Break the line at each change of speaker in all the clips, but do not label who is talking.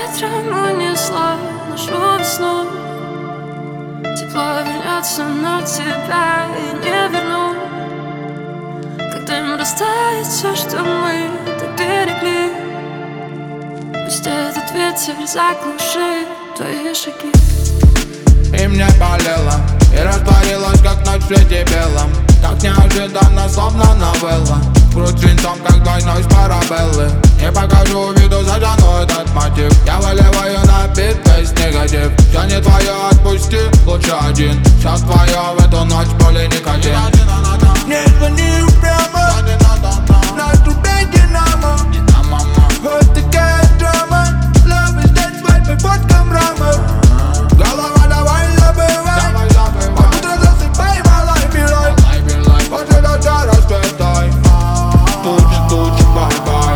ветром унесло нашу весну. Тепло вернется, но тебя я не верну. Когда им растает все, что мы так берегли, пусть этот ветер заглушит твои шаги.
И мне болело, и растворилось, как ночь в свете белом. Так неожиданно, словно новелла. Круть свинцом, как двойной с парабеллы. Не покажу виду, затяну этот мотив. Я выливаю на бит весь негатив. Все не твое, отпусти, лучше один. Сейчас твое, в эту ночь более никотин.
Не звони упрямо, на трубе динамо. Вот такая драма, love is dead, свадьбы под камрама. Голова давай забывай, под утро засыпай, my life be like. После дождя расцветай, тучи, бай-бай.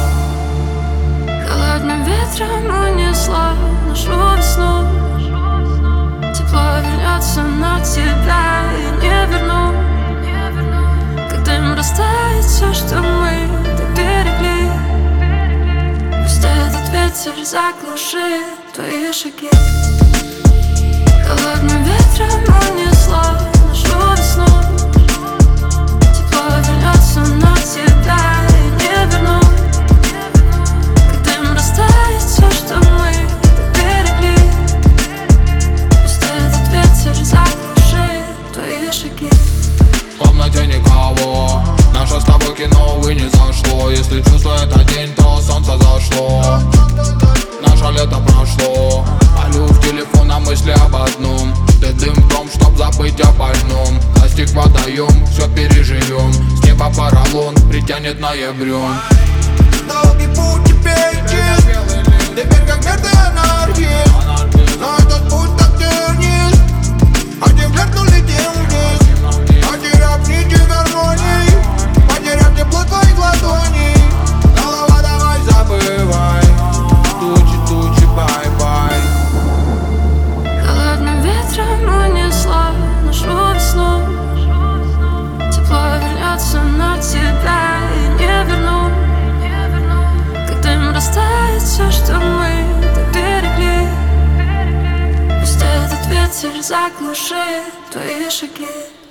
Холодным ветром унесло нашу весну. Тепло вернется, но тебя я не верну. Когда им растает все, что мы так берегли, пусть этот ветер заглушит твои шаги. Холодным ветром унесло нашу весну. Тепло вернется, но тебя я не верну. Когда им растает все, что мы так берегли, пусть этот ветер заглушит твои шаги.
В комнате никого, наше с тобой кино, увы, не зашло. Если чувствую этот день, то солнце зашло. Наше лето прошло, палю в телефон, а мысли об одном. Ты дым в том, чтоб забыть о больном. Достиг водоем, все переживем. С неба поролон притянет ноябрем.
Долгий путь теперь чист, теперь как мертвый анархист. Но этот путь так тернист, один взгляд, но летим вниз. Потеряв нити гармонии, потеряв тепло твоих ладоней. Голова давай забывай, тучи, бай-бай.
Холодным ветром унесло нашу весну. Тепло вернется, но тебя я не верну. Когда им растает все, что мы так берегли, пусть этот ветер заглушит твои шаги.